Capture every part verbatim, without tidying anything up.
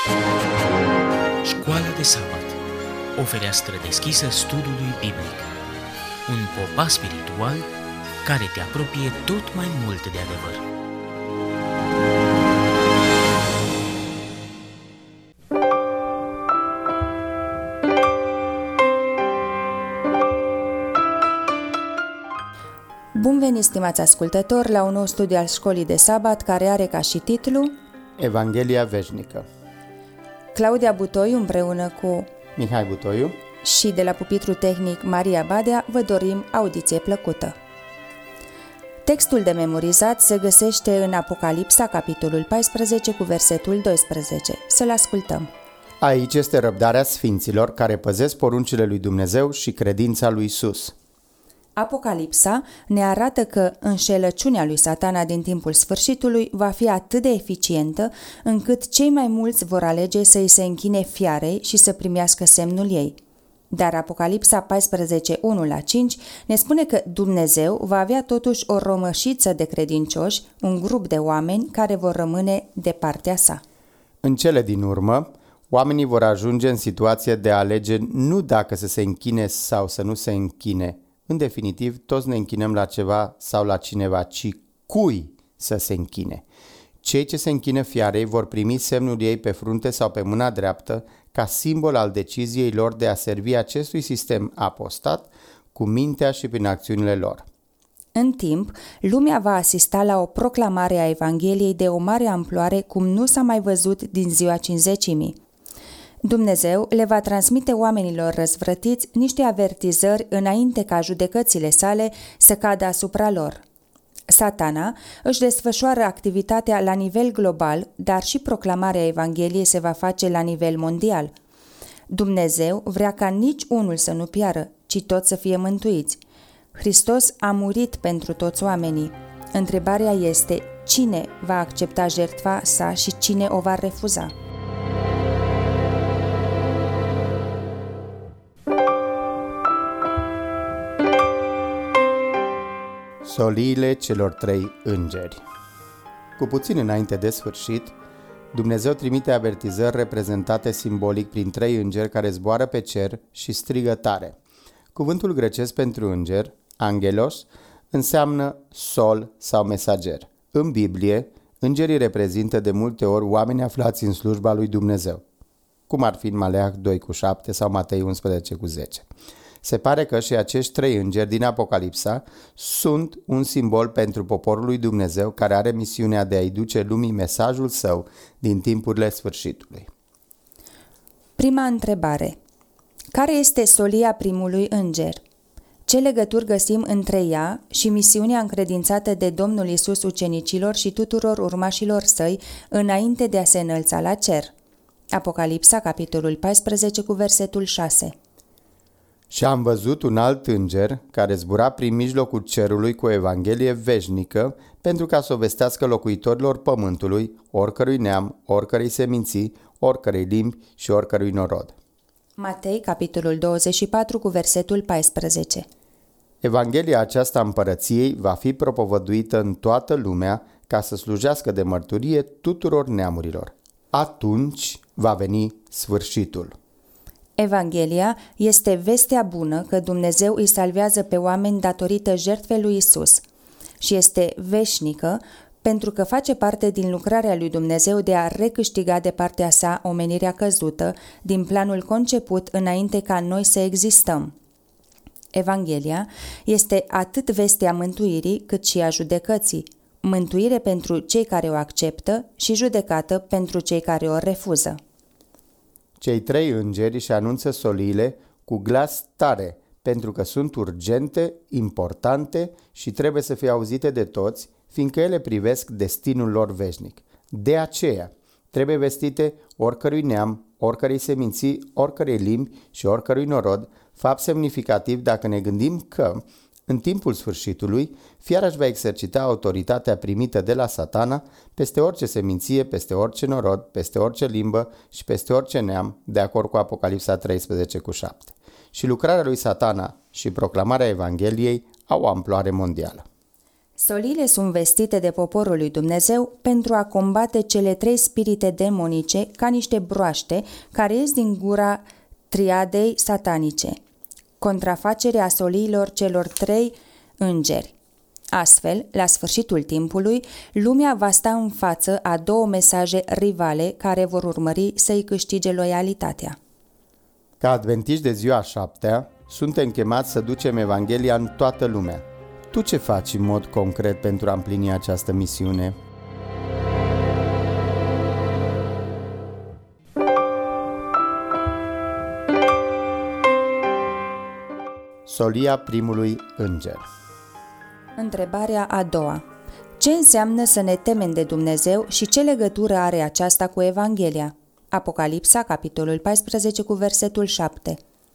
Școala de sabat, o fereastră deschisă studiului biblic, un popas spiritual care te apropie tot mai mult de adevăr. Bun venit, stimați ascultători, la un nou studiu al Școlii de Sabat, care are ca și titlu Evanghelia veșnică. Claudia Butoiu împreună cu Mihai Butoiu și de la pupitru tehnic Maria Badea vă dorim audiție plăcută. Textul de memorizat se găsește în Apocalipsa, capitolul paisprezece, cu versetul doisprezece. Să-l ascultăm. Aici este răbdarea sfinților care păzesc poruncile lui Dumnezeu și credința lui Isus. Apocalipsa ne arată că înșelăciunea lui Satana din timpul sfârșitului va fi atât de eficientă încât cei mai mulți vor alege să îi se închine fiarei și să primească semnul ei. Dar Apocalipsa paisprezece, unu la cinci ne spune că Dumnezeu va avea totuși o rămășiță de credincioși, un grup de oameni care vor rămâne de partea sa. În cele din urmă, oamenii vor ajunge în situație de a alege nu dacă să se închine sau să nu se închine. În definitiv, toți ne închinăm la ceva sau la cineva, ci cui să se închine. Cei ce se închină fiarei vor primi semnul ei pe frunte sau pe mâna dreaptă ca simbol al deciziei lor de a servi acestui sistem apostat cu mintea și prin acțiunile lor. În timp, lumea va asista la o proclamare a Evangheliei de o mare amploare cum nu s-a mai văzut din ziua Cincizecimii. Dumnezeu le va transmite oamenilor răzvrătiți niște avertizări înainte ca judecățile sale să cadă asupra lor. Satana își desfășoară activitatea la nivel global, dar și proclamarea Evangheliei se va face la nivel mondial. Dumnezeu vrea ca nici unul să nu piară, ci toți să fie mântuiți. Hristos a murit pentru toți oamenii. Întrebarea este cine va accepta jertfa sa și cine o va refuza. Soliile celor trei îngeri. Cu puțin înainte de sfârșit, Dumnezeu trimite avertizări reprezentate simbolic prin trei îngeri care zboară pe cer și strigă tare. Cuvântul grecesc pentru înger, angelos, înseamnă sol sau mesager. În Biblie, îngerii reprezintă de multe ori oameni aflați în slujba lui Dumnezeu, cum ar fi în Maleah doi cu șapte sau Matei unsprezece cu zece. Se pare că și acești trei îngeri din Apocalipsa sunt un simbol pentru poporul lui Dumnezeu care are misiunea de a-i duce lumii mesajul său din timpurile sfârșitului. Prima întrebare. Care este solia primului înger? Ce legături găsim între ea și misiunea încredințată de Domnul Iisus ucenicilor și tuturor urmașilor săi înainte de a se înălța la cer? Apocalipsa, capitolul paisprezece, cu versetul șase. Și am văzut un alt înger care zbura prin mijlocul cerului cu o evanghelie veșnică pentru ca să o vestească locuitorilor pământului, oricărui neam, oricărei seminții, oricărei limbi și oricărui norod. Matei, capitolul douăzeci și patru, cu versetul paisprezece. Evanghelia aceasta a împărăției va fi propovăduită în toată lumea ca să slujească de mărturie tuturor neamurilor. Atunci va veni sfârșitul. Evanghelia este vestea bună că Dumnezeu îi salvează pe oameni datorită jertfei lui Isus și este veșnică pentru că face parte din lucrarea lui Dumnezeu de a recâștiga de partea sa omenirea căzută din planul conceput înainte ca noi să existăm. Evanghelia este atât vestea mântuirii cât și a judecății, mântuire pentru cei care o acceptă și judecată pentru cei care o refuză. Cei trei îngeri își anunță soliile cu glas tare, pentru că sunt urgente, importante și trebuie să fie auzite de toți, fiindcă ele privesc destinul lor veșnic. De aceea, trebuie vestite oricărui neam, oricărei seminții, oricărei limbi și oricărui norod, fapt semnificativ dacă ne gândim că, în timpul sfârșitului, fiara își va exercita autoritatea primită de la Satana peste orice seminție, peste orice norod, peste orice limbă și peste orice neam, de acord cu Apocalipsa treisprezece cu șapte. Și lucrarea lui Satana și proclamarea Evangheliei au o amploare mondială. Soliile sunt vestite de poporul lui Dumnezeu pentru a combate cele trei spirite demonice ca niște broaște care ies din gura triadei satanice. Contrafacerea soliilor celor trei îngeri. Astfel, la sfârșitul timpului, lumea va sta în față a două mesaje rivale care vor urmări să-i câștige loialitatea. Ca adventiști de ziua a șaptea, suntem chemați să ducem Evanghelia în toată lumea. Tu ce faci în mod concret pentru a împlini această misiune? Solia primului înger. Întrebarea a doua. Ce înseamnă să ne temem de Dumnezeu și ce legătură are aceasta cu Evanghelia? Apocalipsa, capitolul paisprezece, cu versetul șapte.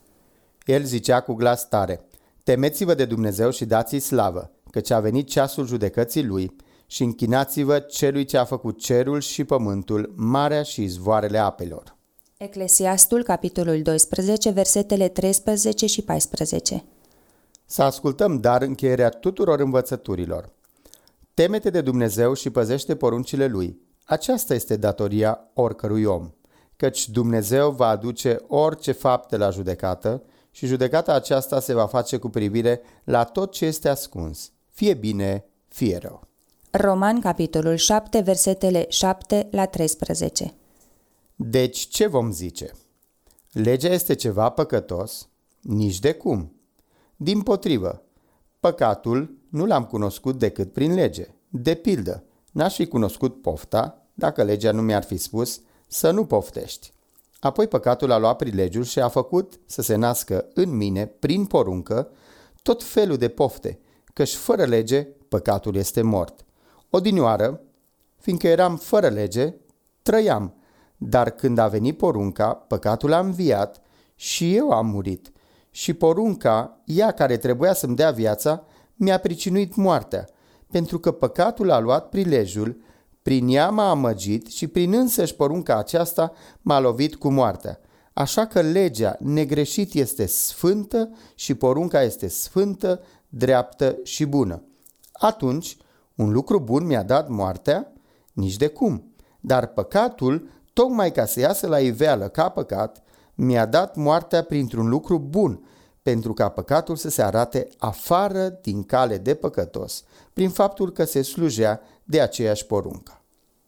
El zicea cu glas tare: Temeți-vă de Dumnezeu și dați-i slavă, căci a venit ceasul judecății lui, și închinați-vă celui ce a făcut cerul și pământul, marea și izvoarele apelor. Eclesiastul, capitolul doisprezece, versetele treisprezece și paisprezece. Să ascultăm dar încheierea tuturor învățăturilor. Temete de Dumnezeu și păzește poruncile lui. Aceasta este datoria oricărui om, căci Dumnezeu va aduce orice fapte la judecată și judecata aceasta se va face cu privire la tot ce este ascuns, fie bine, fie rău. Roman, capitolul șapte, versetele șapte la treisprezece. Deci ce vom zice? Legea este ceva păcătos? Nici de cum. Dimpotrivă, păcatul nu l-am cunoscut decât prin lege. De pildă, n-aș fi cunoscut pofta dacă legea nu mi-ar fi spus să nu poftești. Apoi păcatul a luat prilegiul și a făcut să se nască în mine, prin poruncă, tot felul de pofte, căci fără lege păcatul este mort. Odinioară, fiindcă eram fără lege, trăiam, dar când a venit porunca, păcatul a înviat și eu am murit. Și porunca, ea care trebuia să-mi dea viața, mi-a pricinuit moartea, pentru că păcatul a luat prilejul, prin ea m-a amăgit și prin însăși porunca aceasta m-a lovit cu moartea. Așa că legea negreșit este sfântă și porunca este sfântă, dreaptă și bună. Atunci, un lucru bun mi-a dat moartea? Nici de cum. Dar păcatul, tocmai ca să iasă la iveală ca păcat, mi-a dat moartea printr-un lucru bun, pentru ca păcatul să se arate afară din cale de păcătos, prin faptul că se slujea de aceeași poruncă.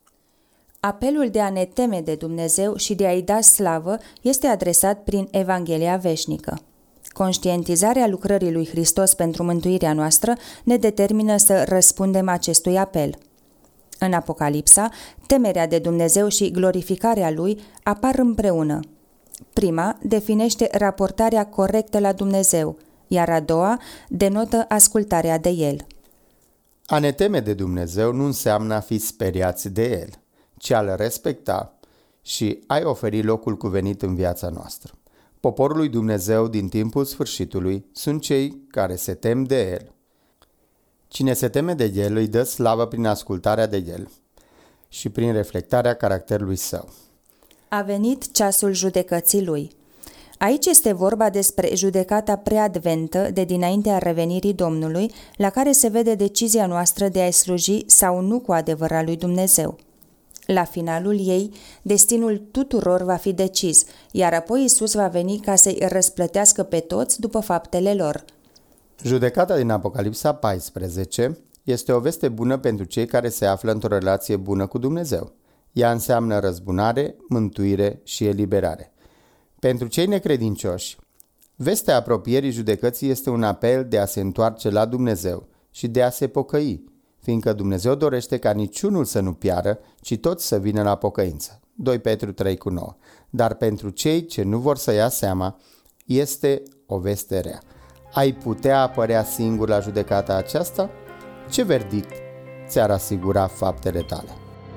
Apelul de a ne teme de Dumnezeu și de a-i da slavă este adresat prin Evanghelia veșnică. Conștientizarea lucrării lui Hristos pentru mântuirea noastră ne determină să răspundem acestui apel. În Apocalipsa, temerea de Dumnezeu și glorificarea lui apar împreună. Prima definește raportarea corectă la Dumnezeu, iar a doua denotă ascultarea de El. A ne teme de Dumnezeu nu înseamnă a fi speriați de El, ci a-L respecta și a-i oferi locul cuvenit în viața noastră. Poporul lui Dumnezeu din timpul sfârșitului sunt cei care se tem de El. Cine se teme de El îi dă slavă prin ascultarea de El și prin reflectarea caracterului Său. A venit ceasul judecății lui. Aici este vorba despre judecata preadventă de dinaintea revenirii Domnului, la care se vede decizia noastră de a-i sluji sau nu cu adevărat lui Dumnezeu. La finalul ei, destinul tuturor va fi decis, iar apoi Iisus va veni ca să-i răsplătească pe toți după faptele lor. Judecata din Apocalipsa paisprezece este o veste bună pentru cei care se află într-o relație bună cu Dumnezeu. Ea înseamnă răzbunare, mântuire și eliberare. Pentru cei necredincioși, vestea apropierii judecății este un apel de a se întoarce la Dumnezeu și de a se pocăi, fiindcă Dumnezeu dorește ca niciunul să nu piară, ci toți să vină la pocăință. doi Petru trei cu nouă. Dar pentru cei ce nu vor să ia seama, este o veste rea. Ai putea apărea singur la judecata aceasta? Ce verdict ți-ar asigura faptele tale?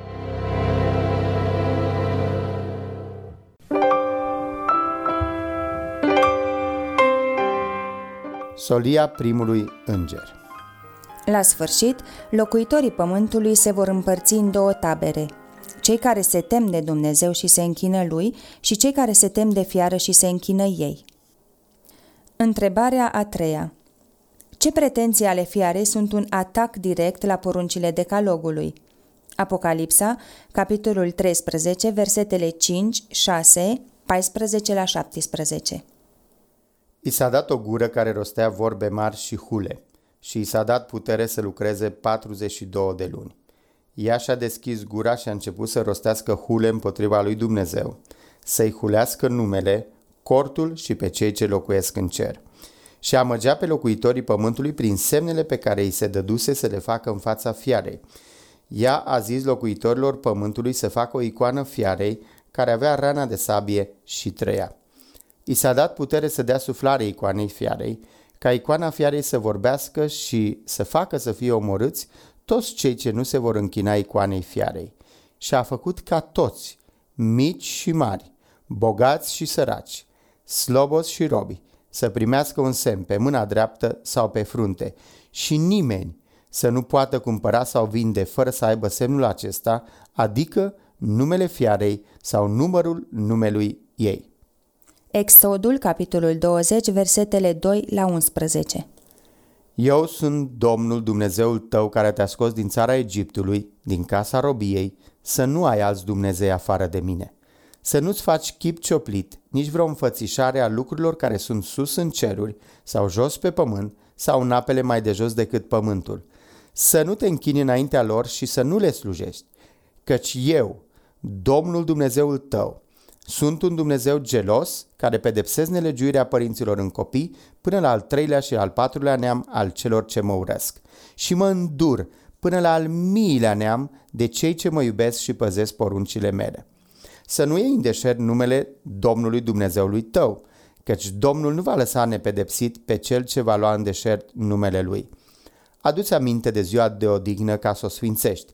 Solia primului înger. La sfârșit, locuitorii pământului se vor împărți în două tabere, cei care se tem de Dumnezeu și se închină lui și cei care se tem de fiară și se închină ei. Întrebarea a treia. Ce pretenții ale fiarei sunt un atac direct la poruncile decalogului? Apocalipsa, capitolul treisprezece, versetele cinci, șase, paisprezece la șaptesprezece. I s-a dat o gură care rostea vorbe mari și hule și i s-a dat putere să lucreze patruzeci și două de luni. Ea și-a deschis gura și a început să rostească hule împotriva lui Dumnezeu, să-i hulească numele, cortul și pe cei ce locuiesc în cer. Și amăgea pe locuitorii pământului prin semnele pe care îi se dăduse să le facă în fața fiarei. Ea a zis locuitorilor pământului să facă o icoană fiarei care avea rana de sabie și trăia. I s-a dat putere să dea suflare icoanei fiarei, ca icoana fiarei să vorbească și să facă să fie omorâți toți cei ce nu se vor închina icoanei fiarei. Și a făcut ca toți, mici și mari, bogați și săraci, slobozi și robi, să primească un semn pe mâna dreaptă sau pe frunte și nimeni să nu poată cumpăra sau vinde fără să aibă semnul acesta, adică numele fiarei sau numărul numelui ei. Exodul, capitolul douăzeci, versetele doi la unsprezece. Eu sunt Domnul Dumnezeul tău care te-a scos din țara Egiptului, din casa robiei, să nu ai alți Dumnezei afară de mine. Să nu-ți faci chip cioplit, nici vreo înfățișare a lucrurilor care sunt sus în ceruri sau jos pe pământ sau în apele mai de jos decât pământul. Să nu te închini înaintea lor și să nu le slujești, căci eu, Domnul Dumnezeul tău, sunt un Dumnezeu gelos care pedepsesc nelegiuirea părinților în copii până la al treilea și al patrulea neam al celor ce mă urăsc și mă îndur până la al miilea neam de cei ce mă iubesc și păzesc poruncile mele. Să nu iei în deșert numele Domnului Dumnezeului tău, căci Domnul nu va lăsa nepedepsit pe cel ce va lua în deșert numele lui. Adu-ți aminte de ziua de odihnă ca să o sfințești.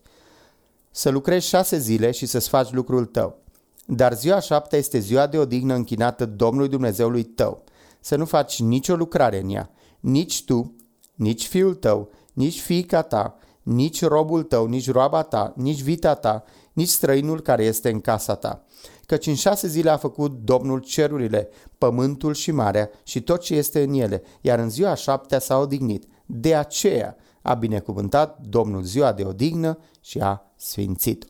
Să lucrezi șase zile și să-ți faci lucrul tău. Dar ziua șaptea este ziua de odihnă închinată Domnului Dumnezeului tău. Să nu faci nicio lucrare în ea, nici tu, nici fiul tău, nici fiica ta, nici robul tău, nici roaba ta, nici vita ta, nici străinul care este în casa ta. Căci în șase zile a făcut Domnul cerurile, pământul și marea și tot ce este în ele, iar în ziua șaptea s-a odihnit. De aceea a binecuvântat Domnul ziua de odihnă și a sfințit-o.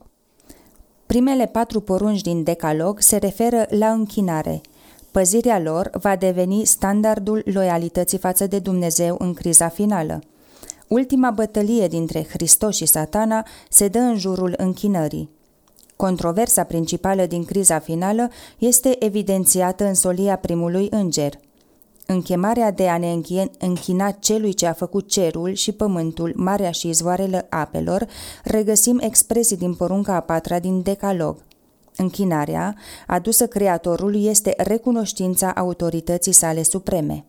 Primele patru porunci din Decalog se referă la închinare. Păzirea lor va deveni standardul loialității față de Dumnezeu în criza finală. Ultima bătălie dintre Hristos și Satana se dă în jurul închinării. Controversa principală din criza finală este evidențiată în solia primului înger. În chemarea de a ne închina celui ce a făcut cerul și pământul, marea și izvoarele apelor, regăsim expresii din porunca a patra din Decalog. Închinarea, adusă Creatorului, este recunoștința autorității sale supreme.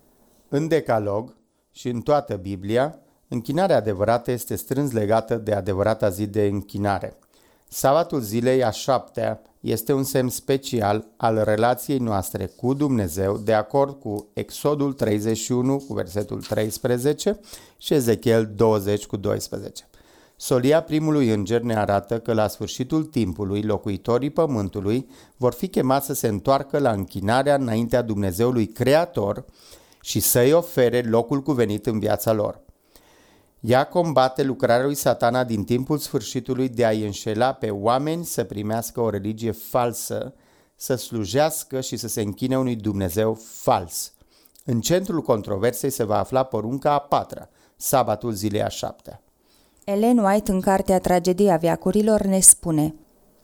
În Decalog și în toată Biblia, închinarea adevărată este strâns legată de adevărata zi de închinare. Sabatul zilei a șaptea este un semn special al relației noastre cu Dumnezeu, de acord cu Exodul treizeci și unu cu versetul treisprezece și Ezechiel douăzeci cu doisprezece. Solia primului înger ne arată că la sfârșitul timpului locuitorii pământului vor fi chemați să se întoarcă la închinarea înaintea Dumnezeului Creator și să-i ofere locul cuvenit în viața lor. Ea combate lucrarea lui Satana din timpul sfârșitului de a-i înșela pe oameni să primească o religie falsă, să slujească și să se închine unui Dumnezeu fals. În centrul controversei se va afla porunca a patra, sabatul zilei a șaptea. Ellen White, în cartea Tragedia veacurilor, ne spune: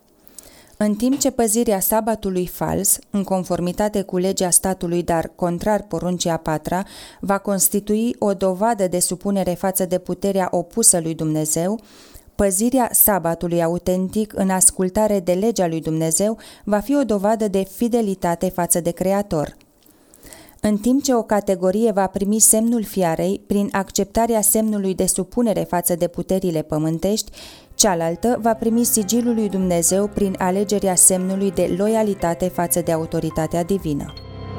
în timp ce păzirea sabatului fals, în conformitate cu legea statului, dar contrar poruncii a patra, va constitui o dovadă de supunere față de puterea opusă lui Dumnezeu, păzirea sabatului autentic în ascultare de legea lui Dumnezeu va fi o dovadă de fidelitate față de Creator. În timp ce o categorie va primi semnul fiarei prin acceptarea semnului de supunere față de puterile pământești, cealaltă va primi sigilul lui Dumnezeu prin alegerea semnului de loialitate față de autoritatea divină.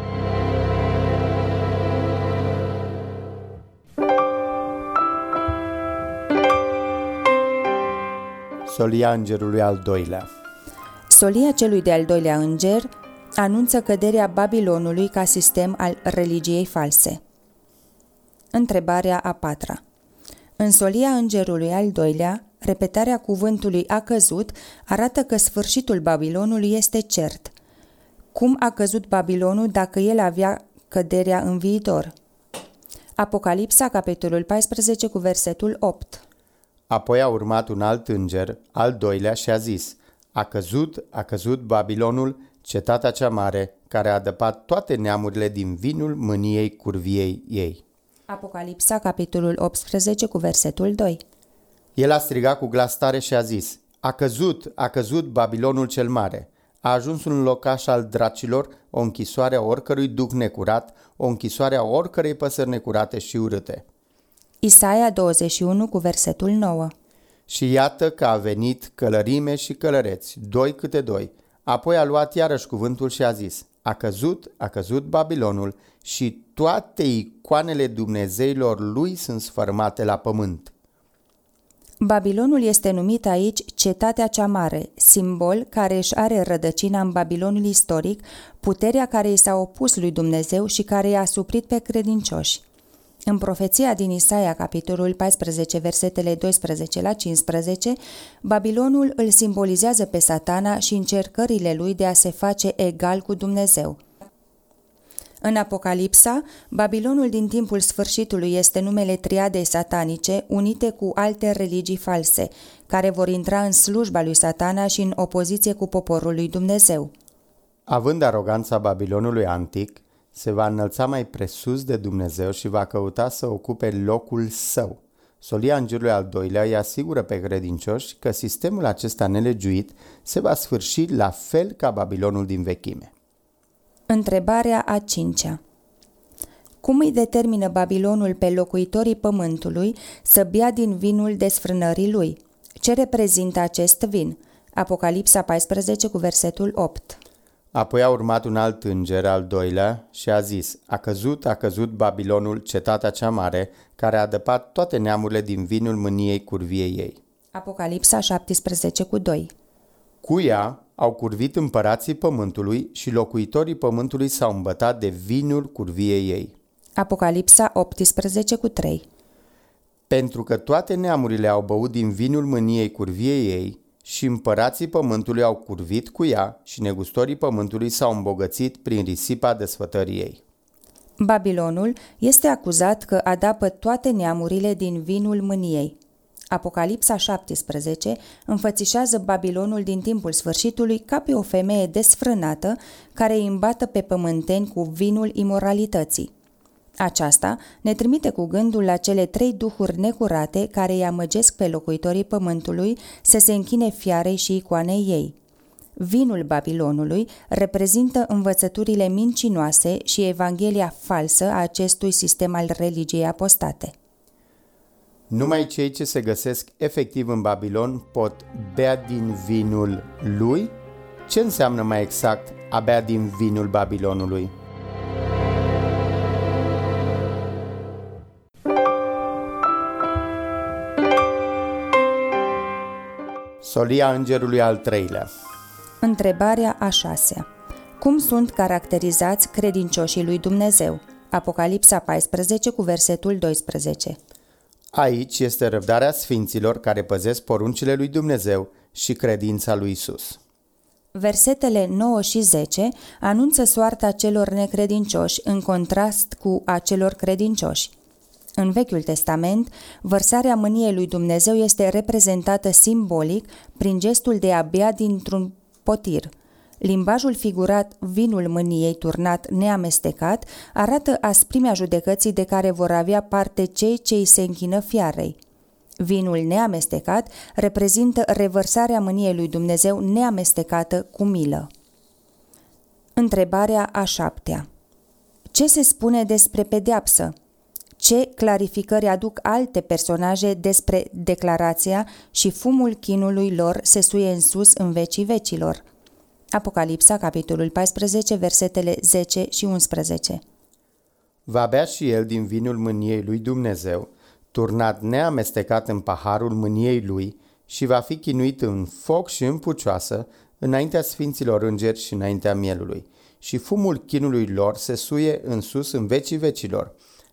Solia îngerului al doilea. Solia celui de-al doilea înger anunță căderea Babilonului ca sistem al religiei false. Întrebarea a patra. În solia îngerului al doilea, repetarea cuvântului a căzut arată că sfârșitul Babilonului este cert. Cum a căzut Babilonul dacă el avea căderea în viitor? Apocalipsa, capitolul paisprezece, cu versetul opt. Apoi a urmat un alt înger, al doilea, și a zis: A căzut, a căzut Babilonul, cetatea cea mare, care a adăpat toate neamurile din vinul mâniei curviei ei. Apocalipsa, capitolul optsprezece, cu versetul doi. El a strigat cu glas tare și a zis: A căzut, a căzut Babilonul cel mare. A ajuns un locaș al dracilor, o închisoare a oricărui duh necurat, o închisoare a oricărei păsări necurate și urâte. Isaia douăzeci și unu, cu versetul nouă. Și iată că a venit călărime și călăreți, doi câte doi. Apoi a luat iarăși cuvântul și a zis: A căzut, a căzut Babilonul și toate icoanele dumnezeilor lui sunt sfărmate la pământ. Babilonul este numit aici cetatea cea mare, simbol care își are rădăcina în Babilonul istoric, puterea care i s-a opus lui Dumnezeu și care i-a suprit pe credincioși. În profeția din Isaia, capitolul paisprezece, versetele doisprezece la cincisprezece, Babilonul îl simbolizează pe Satana și încercările lui de a se face egal cu Dumnezeu. În Apocalipsa, Babilonul din timpul sfârșitului este numele triadei satanice unite cu alte religii false, care vor intra în slujba lui Satana și în opoziție cu poporul lui Dumnezeu. Având aroganța Babilonului antic, se va înălța mai presus de Dumnezeu și va căuta să ocupe locul său. Solia îngerului al doilea îi asigură pe credincioși că sistemul acesta nelegiuit se va sfârși la fel ca Babilonul din vechime. Întrebarea a cincea. Cum îi determină Babilonul pe locuitorii pământului să bea din vinul desfrânării lui? Ce reprezintă acest vin? Apocalipsa paisprezece, cu versetul opt. Apoi a urmat un alt înger, al doilea, și a zis: A căzut, a căzut Babilonul, cetatea cea mare, care a adăpat toate neamurile din vinul mâniei curviei ei. Apocalipsa șaptesprezece, cu doi. Cu ea au curvit împărații pământului și locuitorii pământului s-au îmbătat de vinul curviei ei. Apocalipsa optsprezece, cu trei. Pentru că toate neamurile au băut din vinul mâniei curviei ei și împărații pământului au curvit cu ea și negustorii pământului s-au îmbogățit prin risipa desfătării ei. Babilonul este acuzat că adapă toate neamurile din vinul mâniei. Apocalipsa șaptesprezece înfățișează Babilonul din timpul sfârșitului ca pe o femeie desfrânată care îi îmbată pe pământeni cu vinul imoralității. Aceasta ne trimite cu gândul la cele trei duhuri necurate care îi amăgesc pe locuitorii pământului să se închine fiarei și icoanei ei. Vinul Babilonului reprezintă învățăturile mincinoase și evanghelia falsă a acestui sistem al religiei apostate. Numai cei ce se găsesc efectiv în Babilon pot bea din vinul lui? Ce înseamnă mai exact a bea din vinul Babilonului? Solia îngerului al treilea. Întrebarea a șasea. Cum sunt caracterizați credincioșii lui Dumnezeu? Apocalipsa paisprezece, cu versetul doisprezece. Aici este răbdarea sfinților care păzesc poruncile lui Dumnezeu și credința lui Isus. Versetele nouă și zece anunță soarta celor necredincioși în contrast cu a celor credincioși. În Vechiul Testament, vărsarea mâniei lui Dumnezeu este reprezentată simbolic prin gestul de a bea dintr-un potir. Limbajul figurat, vinul mâniei turnat neamestecat, arată asprimea judecății de care vor avea parte cei ce îi se închină fiarei. Vinul neamestecat reprezintă revărsarea mâniei lui Dumnezeu neamestecată cu milă. Întrebarea a șaptea. Ce se spune despre pedeapsă? Ce clarificări aduc alte personaje despre declarația și fumul chinului lor se suie în sus în vecii vecilor? Apocalipsa, capitolul paisprezece, versetele zece și unsprezece. Va bea și el din vinul mâniei lui Dumnezeu, turnat neamestecat în paharul mâniei lui, și va fi chinuit în foc și în pucioasă, înaintea sfinților îngeri și înaintea mielului. Și fumul chinului lor se suie în sus în vecii vecilor.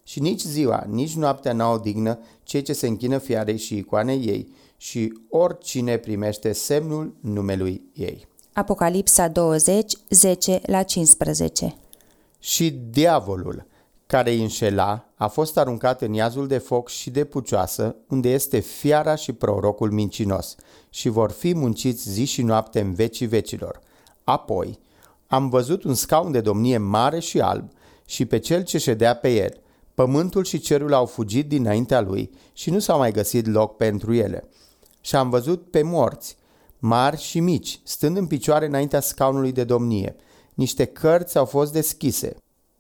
Și nici ziua, nici noaptea n-au odihnă cei ce se închină fiarei și icoanei ei și oricine primește semnul numelui ei. Apocalipsa douăzeci, zece la cincisprezece. Și diavolul, care îi înșela, a fost aruncat în iazul de foc și de pucioasă, unde este fiara și prorocul mincinos, și vor fi munciți zi și noapte în vecii vecilor. Apoi am văzut un scaun de domnie mare și alb și pe cel ce ședea pe el. Pământul și cerul au fugit dinaintea lui și nu s-a mai găsit loc pentru ele. Și am văzut pe morți, mari și mici, stând în picioare înaintea scaunului de domnie. Niște cărți au fost deschise.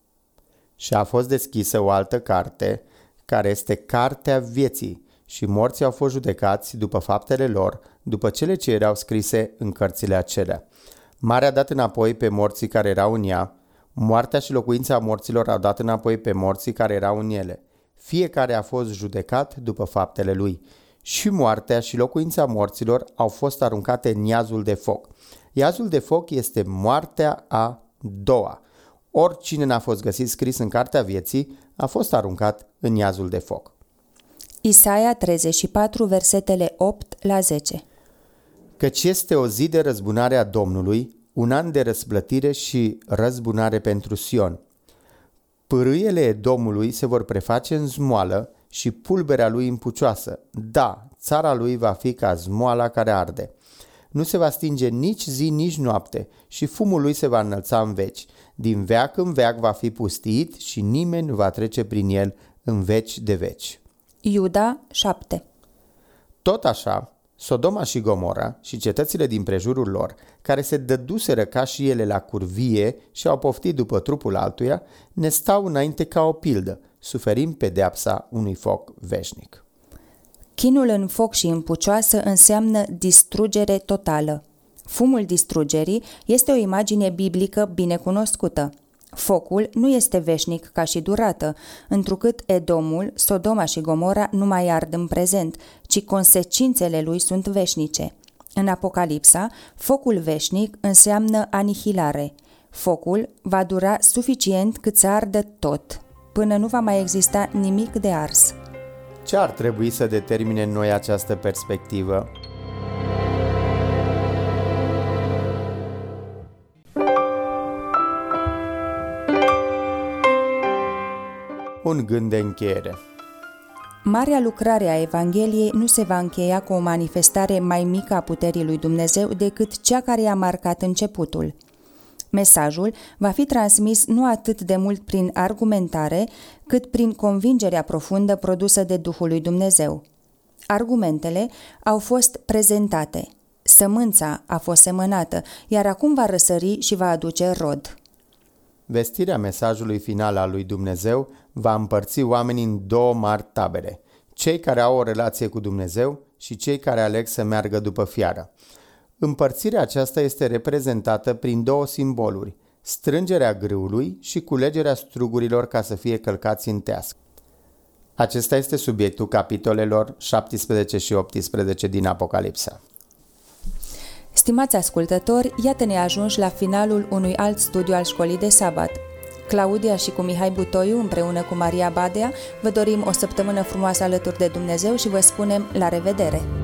Și a fost deschisă o altă carte, care este cartea vieții, și morții au fost judecați după faptele lor, după cele ce erau scrise în cărțile acelea. Marea a dat înapoi pe morții care erau în ea, moartea și locuința morților au dat înapoi pe morții care erau în ele. Fiecare a fost judecat după faptele lui. Și moartea și locuința morților au fost aruncate în iazul de foc. Iazul de foc este moartea a doua. Oricine n-a fost găsit scris în cartea vieții a fost aruncat în iazul de foc. Isaia treizeci și patru, versetele opt la zece. Căci este o zi de răzbunare a Domnului, un an de răsplătire și răzbunare pentru Sion. Pârâiele Edomului se vor preface în zmoală și pulberea lui în pucioasă. Da, țara lui va fi ca zmoala care arde. Nu se va stinge nici zi, nici noapte și fumul lui se va înălța în veci. Din veac în veac va fi pustit și nimeni nu va trece prin el în veci de veci. Iuda șapte. Tot așa, Sodoma și Gomora și cetățile din prejurul lor, care se dăduseră ca și ele la curvie și au poftit după trupul altuia, ne stau înainte ca o pildă, suferind pedeapsa unui foc veșnic. Chinul în foc și în pucioasă înseamnă distrugere totală. Fumul distrugerii este o imagine biblică bine cunoscută. Focul nu este veșnic ca și durată, întrucât Edomul, Sodoma și Gomora nu mai ard în prezent, ci consecințele lui sunt veșnice. În Apocalipsa, focul veșnic înseamnă anihilare. Focul va dura suficient cât să ardă tot, până nu va mai exista nimic de ars. Ce ar trebui să determine în noi această perspectivă? Un gând de încheiere. Marea lucrare a Evangheliei nu se va încheia cu o manifestare mai mică a puterii lui Dumnezeu decât cea care i-a marcat începutul. Mesajul va fi transmis nu atât de mult prin argumentare, cât prin convingerea profundă produsă de Duhul lui Dumnezeu. Argumentele au fost prezentate. Sămânța a fost semănată, iar acum va răsări și va aduce rod. Vestirea mesajului final al lui Dumnezeu va împărți oamenii în două mari tabere, cei care au o relație cu Dumnezeu și cei care aleg să meargă după fiară. Împărțirea aceasta este reprezentată prin două simboluri, strângerea grâului și culegerea strugurilor ca să fie călcați în teasc. Acesta este subiectul capitolelor șaptesprezece și optsprezece din Apocalipsa. Stimați ascultători, iată-ne ajunși la finalul unui alt studiu al școlii de sabat. Claudia și cu Mihai Butoiu, împreună cu Maria Badea, vă dorim o săptămână frumoasă alături de Dumnezeu și vă spunem la revedere!